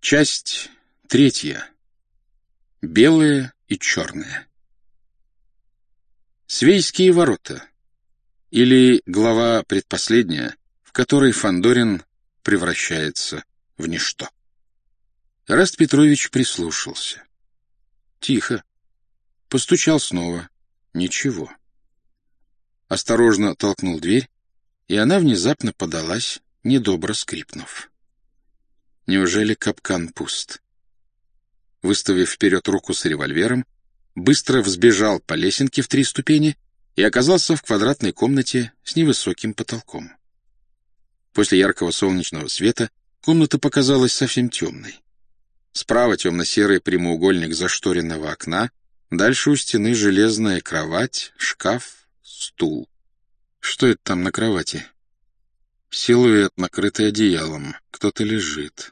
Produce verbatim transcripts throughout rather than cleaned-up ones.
Часть третья. Белое и черное. Свейские ворота, или глава предпоследняя, в которой Фандорин превращается в ничто. Эраст Петрович прислушался. Тихо. Постучал снова. Ничего. Осторожно толкнул дверь, и она внезапно подалась, недобро скрипнув. Неужели капкан пуст? Выставив вперед руку с револьвером, быстро взбежал по лесенке в три ступени и оказался в квадратной комнате с невысоким потолком. После яркого солнечного света комната показалась совсем темной. Справа темно-серый прямоугольник зашторенного окна, дальше у стены железная кровать, шкаф, стул. Что это там на кровати? Силуэт, накрытый одеялом. Кто-то лежит.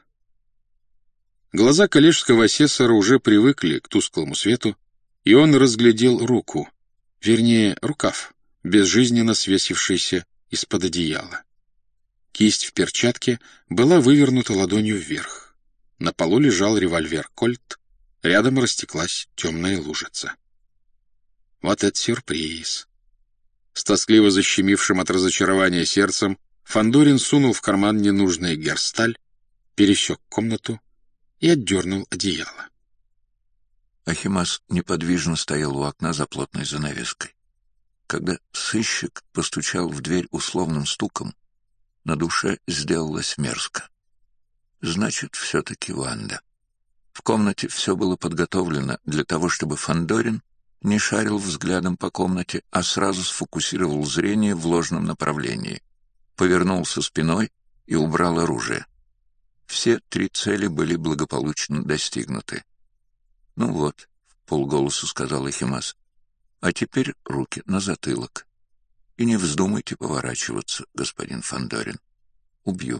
Глаза коллежского асессора уже привыкли к тусклому свету, и он разглядел руку, вернее, рукав, безжизненно свесившийся из-под одеяла. Кисть в перчатке была вывернута ладонью вверх. На полу лежал револьвер «Кольт», рядом растеклась темная лужица. Вот это сюрприз! С тоскливо защемившим от разочарования сердцем Фандорин сунул в карман ненужный герсталь, пересек комнату и отдернул одеяло. Ахимас неподвижно стоял у окна за плотной занавеской. Когда сыщик постучал в дверь условным стуком, на душе сделалось мерзко. Значит, все-таки Ванда. В комнате все было подготовлено для того, чтобы Фандорин не шарил взглядом по комнате, а сразу сфокусировал зрение в ложном направлении, повернулся спиной и убрал оружие. Все три цели были благополучно достигнуты. — Ну вот, — вполголоса сказал Ахимас, — а теперь руки на затылок. И не вздумайте поворачиваться, господин Фандорин. Убью.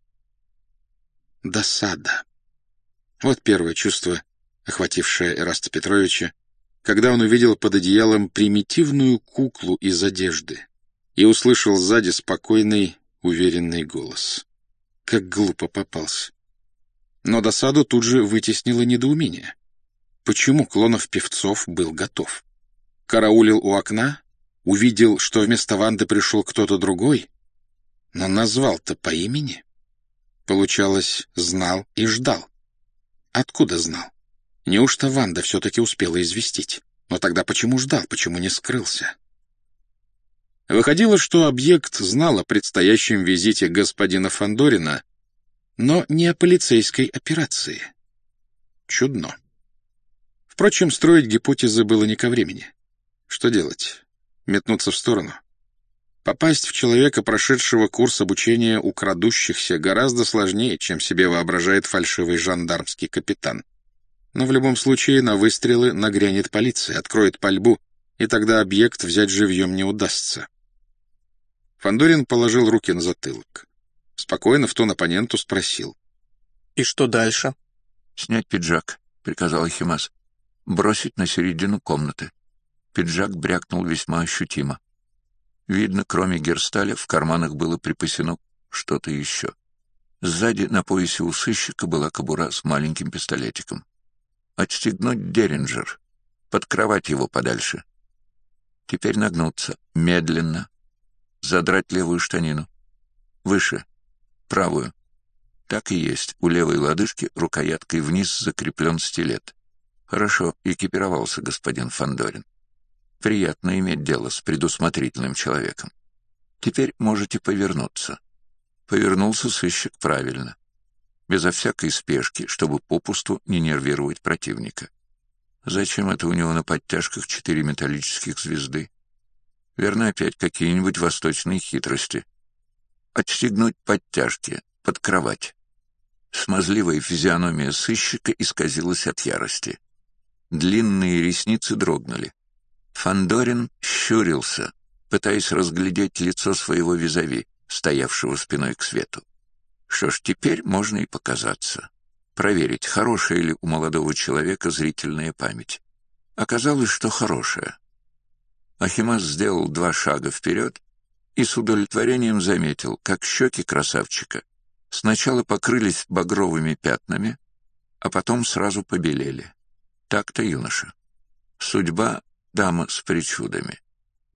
Досада. Вот первое чувство, охватившее Эраста Петровича, когда он увидел под одеялом примитивную куклу из одежды и услышал сзади спокойный, уверенный голос. Как глупо попался. Но досаду тут же вытеснило недоумение. Почему Клонов-Певцов был готов? Караулил у окна, увидел, что вместо Ванды пришел кто-то другой, но назвал-то по имени. Получалось, знал и ждал. Откуда знал? Неужто Ванда все-таки успела известить? Но тогда почему ждал, почему не скрылся? Выходило, что объект знал о предстоящем визите господина Фандорина, но не о полицейской операции. Чудно. Впрочем, строить гипотезы было не ко времени. Что делать? Метнуться в сторону? Попасть в человека, прошедшего курс обучения у крадущихся, гораздо сложнее, чем себе воображает фальшивый жандармский капитан. Но в любом случае на выстрелы нагрянет полиция, откроет пальбу, и тогда объект взять живьем не удастся. Фандорин положил руки на затылок. Спокойно в тон оппоненту спросил. — И что дальше? — Снять пиджак, — приказал Ахимас. — Бросить на середину комнаты. Пиджак брякнул весьма ощутимо. Видно, кроме герсталя, в карманах было припасено что-то еще. Сзади на поясе у сыщика была кобура с маленьким пистолетиком. Отстегнуть Деринджер, под кровать его подальше. Теперь нагнуться, медленно, задрать левую штанину. Выше, правую. Так и есть, у левой лодыжки рукояткой вниз закреплен стилет. Хорошо экипировался господин Фандорин. Приятно иметь дело с предусмотрительным человеком. Теперь можете повернуться. Повернулся сыщик правильно, безо всякой спешки, чтобы попусту не нервировать противника. Зачем это у него на подтяжках четыре металлических звезды? Верно, опять какие-нибудь восточные хитрости. Отстегнуть подтяжки, под кровать. Смазливая физиономия сыщика исказилась от ярости. Длинные ресницы дрогнули. Фандорин щурился, пытаясь разглядеть лицо своего визави, стоявшего спиной к свету. Что ж, теперь можно и показаться. Проверить, хорошая ли у молодого человека зрительная память. Оказалось, что хорошая. Ахимас сделал два шага вперед и с удовлетворением заметил, как щеки красавчика сначала покрылись багровыми пятнами, а потом сразу побелели. Так-то, юноша. Судьба — дама с причудами.